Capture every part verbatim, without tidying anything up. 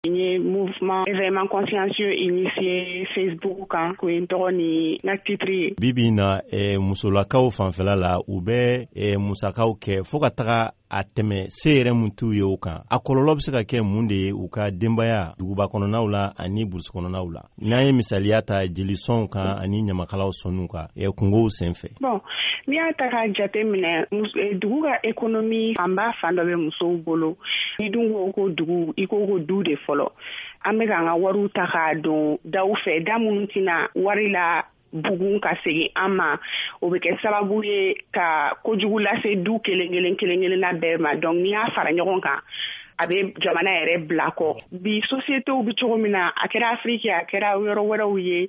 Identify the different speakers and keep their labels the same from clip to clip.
Speaker 1: N ye mouvement événement consciencieux initié Facebook kan ko in tɔgɔ ni na titre
Speaker 2: bibi na e musolakaw fanfɛla la u bɛ e musakaw kɛ fo ka taga a tɛmɛ se yɛrɛ mun t'u ye o kan a kɔlɔlɔ bɛ se ka kɛ mun de ye u ka denbaya duguba kɔnɔnaw la ani burusi kɔnɔnaw la n'an ye misaliya ta jelisɔnw kan ani ɲamakalaw sɔnniw kan e kungow senfɛ.
Speaker 1: Bon n'i y'a ta ka jate minɛ dugu ka économie fanba fan dɔ bɛ musow bolo ni dun ko ko dugu i ko ko du de fɔlɔ an bɛ k'an ka wariw ta k'a don daw fɛ da minnu tɛna wari la bugun ka segin an ma o bɛ kɛ sababu ye ka kojugu lase du kelen kelen kelen kelen na bɛɛ ma donc n'i y'a fara ɲɔgɔn kan a bɛ jamana yɛrɛ bila kɔ bi sociétéw bɛ cogo min na a kɛra Afrique a kɛra yɔrɔ wɛrɛw ye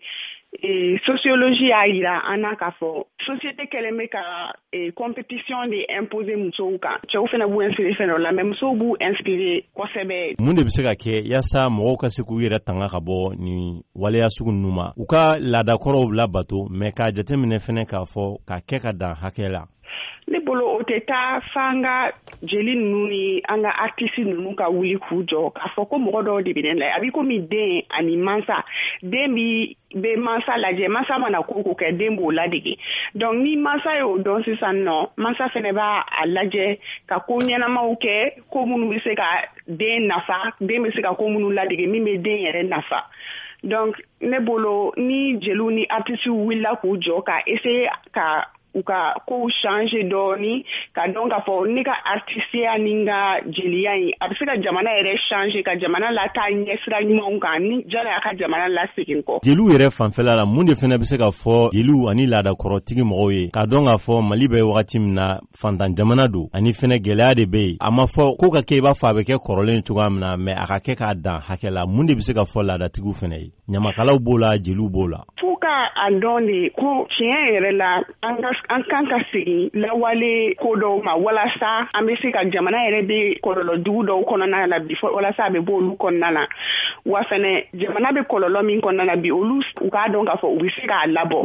Speaker 1: e sociologie y'a yira an na k'a fɔ société kɛlen bɛ ka e compétition de imposer musow kan cɛw fana b'u inspirer fɛn dɔ la mais musow b'u inspirer kosɛbɛ.
Speaker 2: Mun de bɛ se ka kɛ yaasa mɔgɔw ka se k'u yɛrɛ tanga ka bɔ ni waleya sugu ninnu ma u ka laadakɔrɔw labato mais k'a jateminɛ fɛnɛ k'a fɔ k'a kɛ ka dan hakɛ la.
Speaker 1: Ne bolo o tɛ taa f'an ka jeli ninnu ni an ka artiste ninnu ka wuli k'u jɔ k'a fɔ ko mɔgɔ dɔw de bɛ ne la a bɛ komi den ani mansa den bi bɛ mansa lajɛ mansa mana ko ko kɛ den b'o ladege donc ni mansa y'o dɔn sisan nɔ mansa fɛnɛ b'a a lajɛ ka ko ɲɛnamaw kɛ ko minnu bɛ se ka den nafa den bɛ se ka ko minnu ladege min bɛ den yɛrɛ nafa donc ne bolo ni jeliw ni artiste wulila k'u jɔ ka essayer ka u ka ko changer dɔɔni ka dɔn k'a fɔ ne ka artisteya ni n ka jeliya in a bɛ se ka jamana yɛrɛ changer ka jamana lataa ɲɛsira ɲumanw kan ni jala y'a ka jamana lasegin kɔ.
Speaker 2: Jeliw yɛrɛ fanfɛla la mun de fana bɛ se ka fɔ jeliw ani laadakɔrɔtigi mɔgɔw ye k'a dɔn k'a fɔ Mali bɛ wagati min na fantan jamana don ani fana gɛlɛya de bɛ yen a ma fɔ ko ka kɛ i b'a fɔ a bɛ kɛ kɔrɔlen cogoya min na mais a ka kɛ k'a dan hakɛ la mun de bɛ se ka fɔ laadatigiw fana ye ɲamakalaw b'o la jeliw b'o la.
Speaker 1: Fo ka a dɔn de ko tiɲɛ yɛrɛ la an ka an kan ka segin lawale ko dɔw ma walasa an bɛ se ka jamana yɛrɛ bɛ kɔlɔlɔ jugu dɔw kɔnɔna la bi walasa a bɛ bɔ olu kɔnɔna la wa fɛnɛ jamana bɛ kɔlɔlɔ min kɔnɔna la bi olu u k'a dɔn k'a fɔ u bɛ se k'a labɔ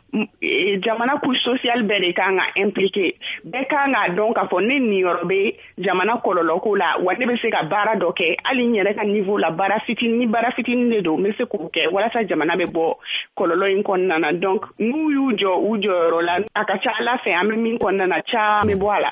Speaker 1: jamana couche sociale bɛɛ de kan ka impliquer bɛɛ kan k'a dɔn k'a fɔ ne niyɔrɔ bɛ jamana kɔlɔlɔ ko la wa ne bɛ se ka baara dɔ kɛ hali n yɛrɛ ka niveau la baara fitinin ni baara fitinin de don n bɛ se k'o kɛ walasa jamana bɛ bɔ kɔlɔlɔ in kɔnɔna na donc n'u y'u jɔ u jɔyɔrɔ la a ka ca Ala fɛ an bɛ min kɔnɔna na caman bɛ bɔ a la.